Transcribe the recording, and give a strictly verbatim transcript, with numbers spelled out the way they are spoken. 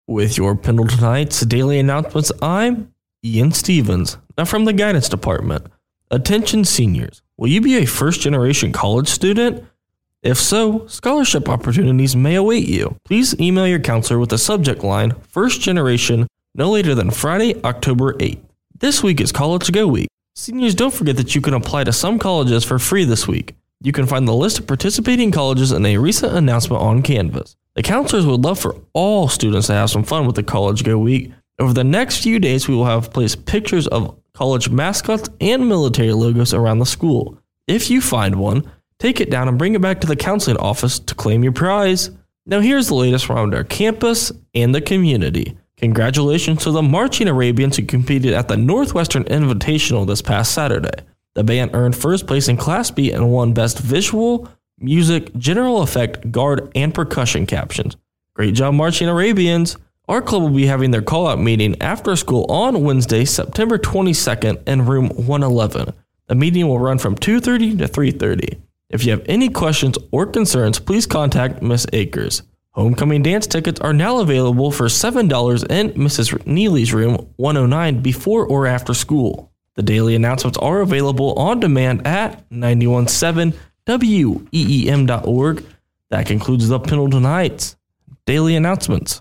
With your Pendleton Heights daily announcements, I'm Ian Stevens. Now from the guidance department. Attention seniors, will you be a first-generation college student? If so, scholarship opportunities may await you. Please email your counselor with the subject line, First Generation, no later than Friday, October eighth. This week is College Go Week. Seniors, don't forget that you can apply to some colleges for free this week. You can find the list of participating colleges in a recent announcement on Canvas. The counselors would love for all students to have some fun with the College Go Week. Over the next few days, we will have placed pictures of college mascots and military logos around the school. If you find one, take it down and bring it back to the counseling office to claim your prize. Now here's the latest from our campus and the community. Congratulations to the Marching Arabians who competed at the Northwestern Invitational this past Saturday. The band earned first place in Class B and won Best Visual, Music, General Effect, Guard, and Percussion captions. Great job, Marching Arabians! Our club will be having their call-out meeting after school on Wednesday, September twenty-second in room one eleven. The meeting will run from two thirty to three thirty. If you have any questions or concerns, please contact Miss Akers. Homecoming dance tickets are now available for seven dollars in Missus Neely's room one oh nine before or after school. The daily announcements are available on demand at nine one seven W E E M dot org. That concludes the Pendleton Heights Daily Announcements.